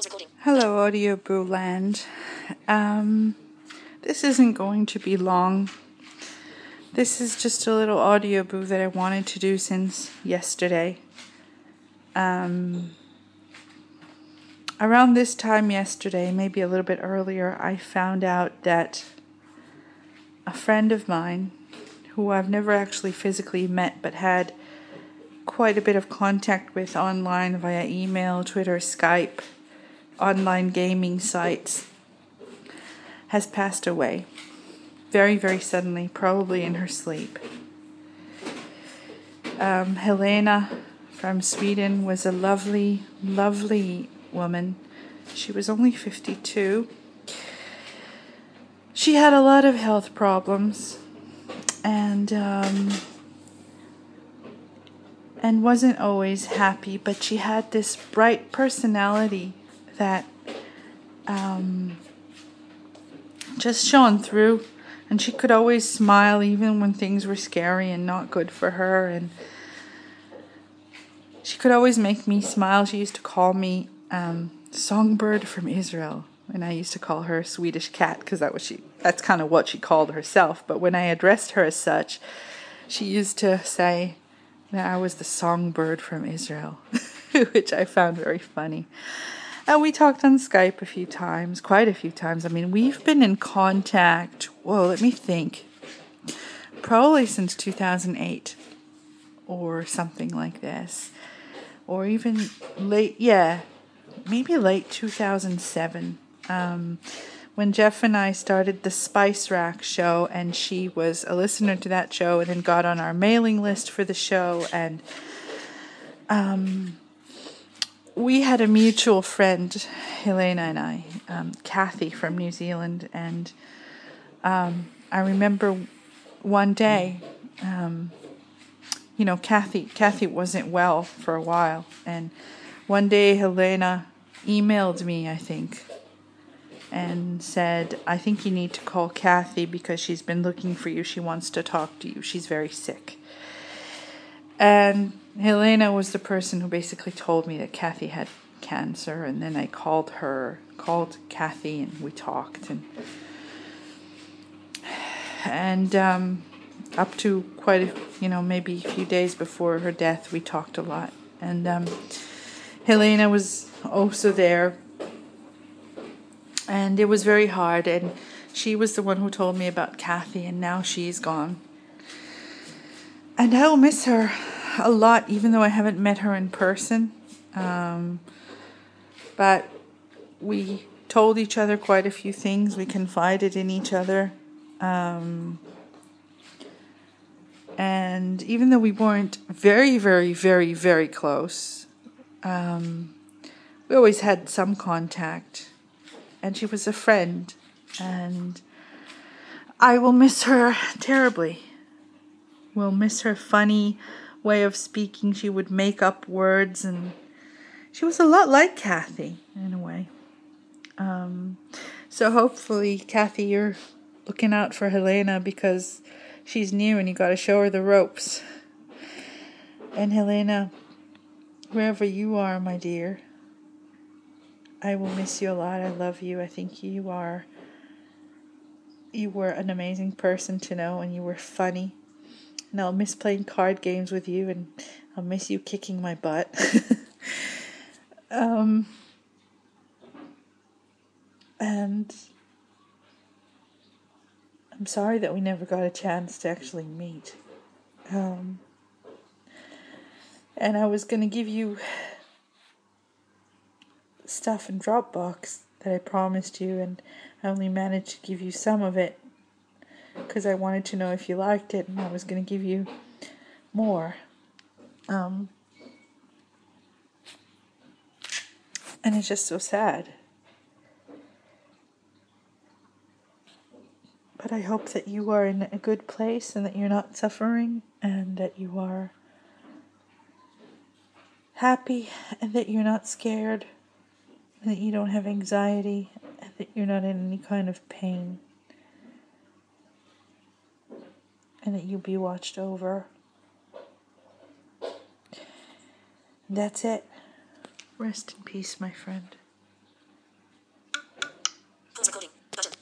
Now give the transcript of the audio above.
Hello, Audio Boo Land. This isn't going to be long. This is just a little audio boo that I wanted to do since yesterday. Around this time yesterday, maybe a little bit earlier, I found out that a friend of mine, who I've never actually physically met but had quite a bit of contact with online via email, Twitter, Skype, online gaming sites, has passed away very, very suddenly, probably in her sleep. Helena from Sweden was a lovely, lovely woman. She was only 52. She had a lot of health problems and wasn't always happy, but she had this bright personality that just shone through, and she could always smile even when things were scary and not good for her, and she could always make me smile. She used to call me Songbird from Israel, and I used to call her Swedish Cat because that's kind of what she called herself. But when I addressed her as such, she used to say that I was the Songbird from Israel, which I found very funny. And we talked on Skype quite a few times. I mean, we've been in contact, let me think, probably since 2008 or something like this. Or even maybe late 2007. When Jeff and I started the Spice Rack show, and she was a listener to that show and then got on our mailing list for the show. And we had a mutual friend, Helena and I, Kathy from New Zealand. And I remember one day, Kathy wasn't well for a while. And one day Helena emailed me, I think, and said, I think you need to call Kathy because she's been looking for you. She wants to talk to you. She's very sick. And Helena was the person who basically told me that Kathy had cancer. And then I called Kathy, and we talked. And up to maybe a few days before her death, we talked a lot. And Helena was also there. And it was very hard, and she was the one who told me about Kathy, and now she's gone. And I will miss her a lot, even though I haven't met her in person. But we told each other quite a few things. We confided in each other. And even though we weren't very, very, very, very close, we always had some contact. And she was a friend, and I will miss her terribly. Will miss her funny way of speaking. She would make up words, and she was a lot like Kathy in a way. So hopefully, Kathy, you're looking out for Helena because she's new and you got to show her the ropes. And Helena, wherever you are, my dear, I will miss you a lot. I love you. I think you were an amazing person to know, and you were funny. And I'll miss playing card games with you, and I'll miss you kicking my butt. And I'm sorry that we never got a chance to actually meet. And I was going to give you stuff in Dropbox that I promised you, and I only managed to give you some of it because I wanted to know if you liked it, and I was going to give you more. And it's just so sad. But I hope that you are in a good place and that you're not suffering and that you are happy and that you're not scared and that you don't have anxiety and that you're not in any kind of pain and that you'll be watched over. And that's it. Rest in peace, my friend.